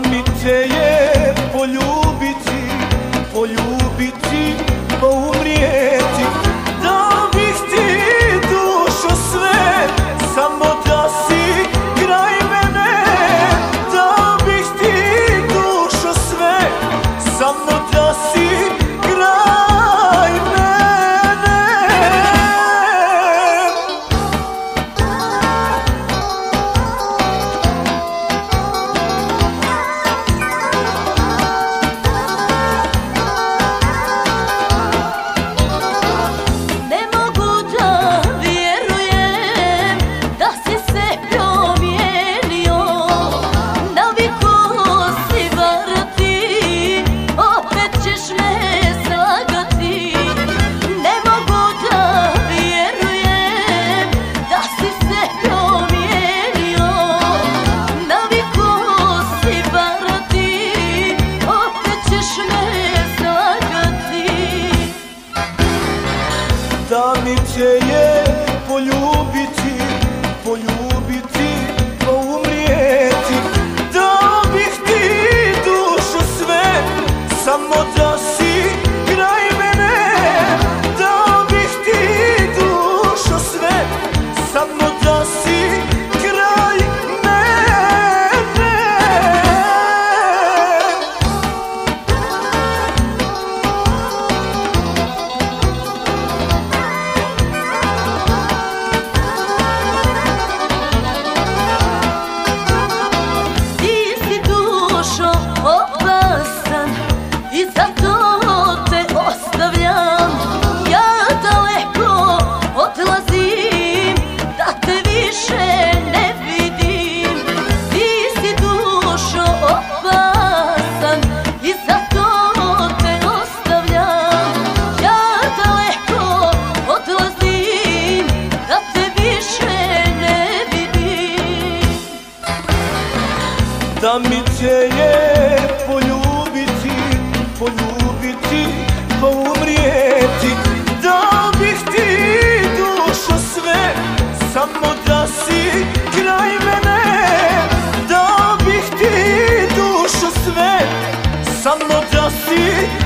mi te je poljubiti, poljubiti, pa umrijeti. Dao bih ti dušo sve, samo da si kraj mene. Dao bih ti dušo sve, samo da si kraj mene. Ne mogu da vjerujem da si se promijenio, navikao si varati, opet ćeš me slagati. Ne mogu da vjerujem da si se promijenio, navikao si varati, opet ćeš me slagati. Da mi te je poljubiti, poljubiti, pa umrijeti. Dao bih ti dušo sve, samo da si kraj mene. Dao bih ti dušo sve, samo da si kraj mene. Ti si dušo opasan i zato te ostavljam. Ja daleko odlazim da te više ne vidim. Ti si dušo opasan i zato te ostavljam. Ja daleko odlazim da te više ne vidim. Da mi te je poljubiti, poljubiti, pa umrijeti. Dao bih ti dušo sve, samo da si kraj mene. Dao bih ti dušo sve, samo da si